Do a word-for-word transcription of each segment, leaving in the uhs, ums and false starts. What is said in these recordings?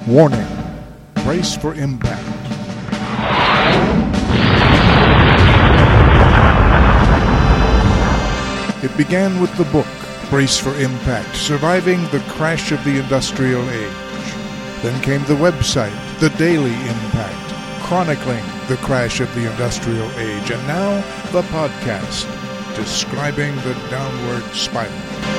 Warning. Brace for impact. It began with the book, Brace for Impact, Surviving the Crash of the Industrial Age. Then came the website, The Daily Impact, chronicling the crash of the Industrial Age. And now, the podcast, describing the downward spiral.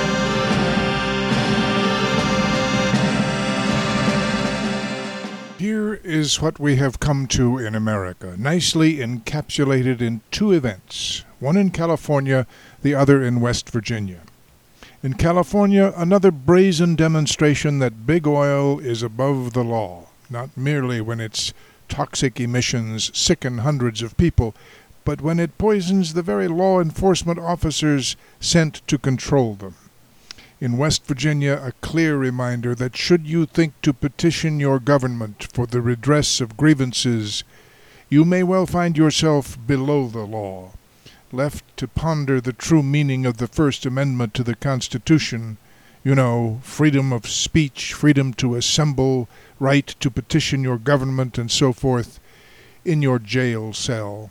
Here is what we have come to in America, nicely encapsulated in two events, one in California, the other in West Virginia. In California, another brazen demonstration that big oil is above the law, not merely when its toxic emissions sicken hundreds of people, but when it poisons the very law enforcement officers sent to control them. In West Virginia, a clear reminder that should you think to petition your government for the redress of grievances, you may well find yourself below the law, left to ponder the true meaning of the First Amendment to the Constitution, you know, freedom of speech, freedom to assemble, right to petition your government, and so forth, in your jail cell.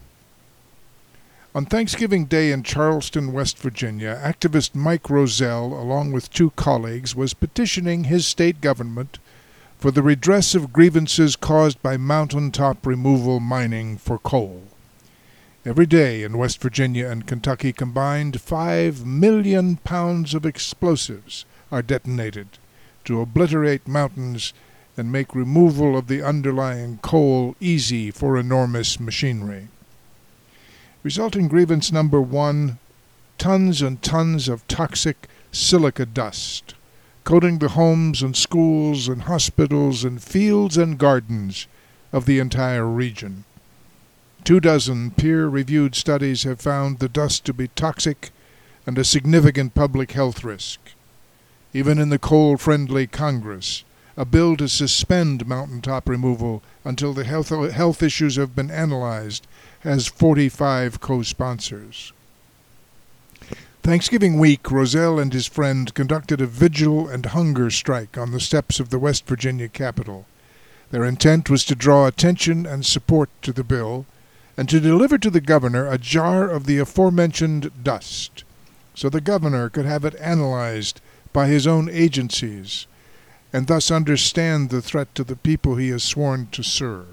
On Thanksgiving Day in Charleston, West Virginia, activist Mike Roselle, along with two colleagues, was petitioning his state government for the redress of grievances caused by mountaintop removal mining for coal. Every day in West Virginia and Kentucky combined, five million pounds of explosives are detonated to obliterate mountains and make removal of the underlying coal easy for enormous machinery. Resulting grievance number one, tons and tons of toxic silica dust, coating the homes and schools and hospitals and fields and gardens of the entire region. Two dozen peer-reviewed studies have found the dust to be toxic and a significant public health risk. Even in the coal-friendly Congress, a bill to suspend mountaintop removal until the health, health issues have been analyzed has forty-five co-sponsors. Thanksgiving week, Roselle and his friend conducted a vigil and hunger strike on the steps of the West Virginia Capitol. Their intent was to draw attention and support to the bill, and to deliver to the governor a jar of the aforementioned dust, so the governor could have it analyzed by his own agencies, and thus understand the threat to the people he has sworn to serve.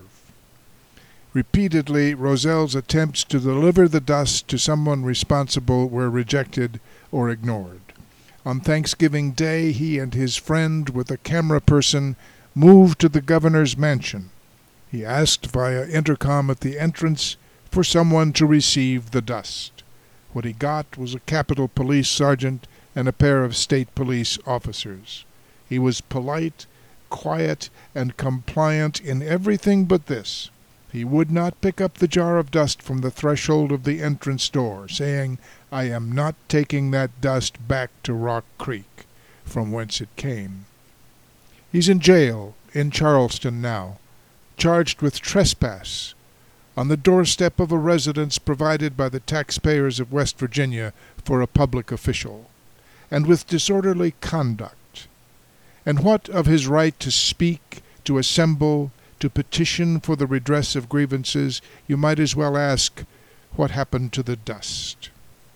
Repeatedly, Roselle's attempts to deliver the dust to someone responsible were rejected or ignored. On Thanksgiving Day, he and his friend, with a camera person, moved to the governor's mansion. He asked via intercom at the entrance for someone to receive the dust. What he got was a Capitol Police sergeant and a pair of state police officers. He was polite, quiet, and compliant in everything but this. He would not pick up the jar of dust from the threshold of the entrance door, saying, "I am not taking that dust back to Rock Creek, from whence it came." He's in jail in Charleston now, charged with trespass on the doorstep of a residence provided by the taxpayers of West Virginia for a public official, and with disorderly conduct. And what of his right to speak, to assemble, to petition for the redress of grievances? You might as well ask, what happened to the dust?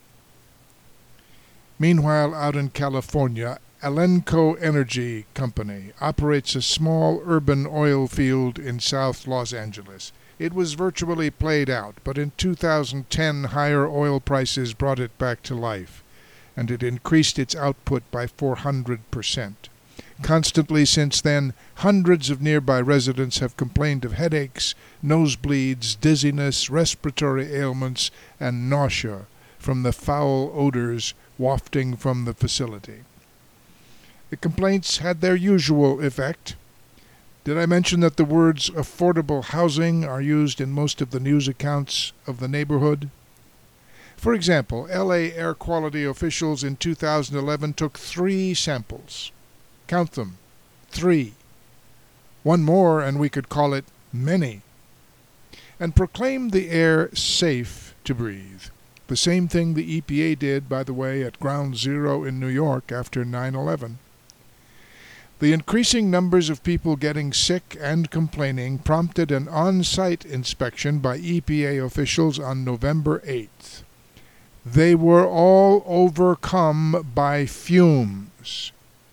Meanwhile, out in California, Alenco Energy Company operates a small urban oil field in South Los Angeles. It was virtually played out, but in two thousand ten higher oil prices brought it back to life, and it increased its output by four hundred percent. Constantly since then, hundreds of nearby residents have complained of headaches, nosebleeds, dizziness, respiratory ailments, and nausea from the foul odors wafting from the facility. The complaints had their usual effect. Did I mention that the words affordable housing are used in most of the news accounts of the neighborhood? For example, L A air quality officials in two thousand eleven took three samples. Count them. Three. One more, and we could call it many. And proclaimed the air safe to breathe. The same thing the E P A did, by the way, at Ground Zero in New York after nine eleven. The increasing numbers of people getting sick and complaining prompted an on-site inspection by E P A officials on November eighth. They were all overcome by fumes.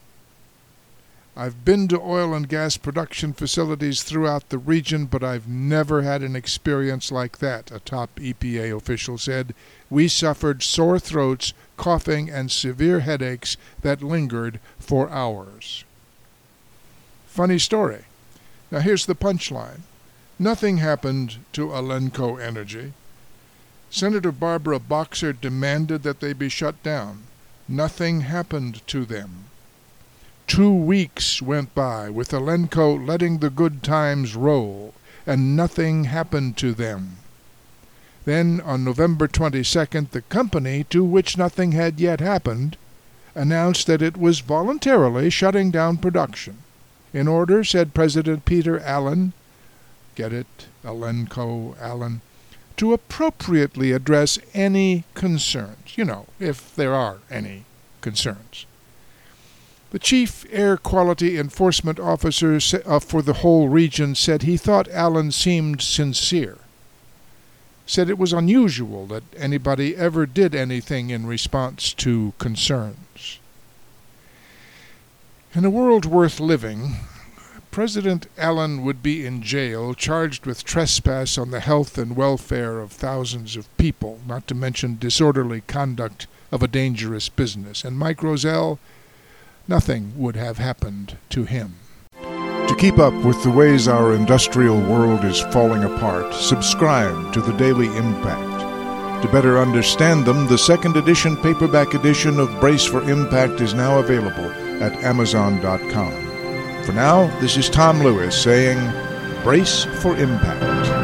I've been to oil and gas production facilities throughout the region, but I've never had an experience like that, a top E P A official said. We suffered sore throats, coughing, and severe headaches that lingered for hours. Funny story. Now here's the punchline. Nothing happened to Alenco Energy. Senator Barbara Boxer demanded that they be shut down. Nothing happened to them. Two weeks went by with Alenco letting the good times roll, and nothing happened to them. Then, on November twenty-second, the company, to which nothing had yet happened, announced that it was voluntarily shutting down production. In order, said President Peter Allen, get it, Alenco Allen, to appropriately address any concerns, you know, if there are any concerns. The chief air quality enforcement officer for the whole region said he thought Allen seemed sincere, said it was unusual that anybody ever did anything in response to concerns. In a world worth living, President Allen would be in jail charged with trespass on the health and welfare of thousands of people, not to mention disorderly conduct of a dangerous business. And Mike Rozelle, nothing would have happened to him. To keep up with the ways our industrial world is falling apart, subscribe to the Daily Impact. To better understand them, the second edition paperback edition of Brace for Impact is now available at amazon dot com. For now, this is Tom Lewis saying, Brace for Impact.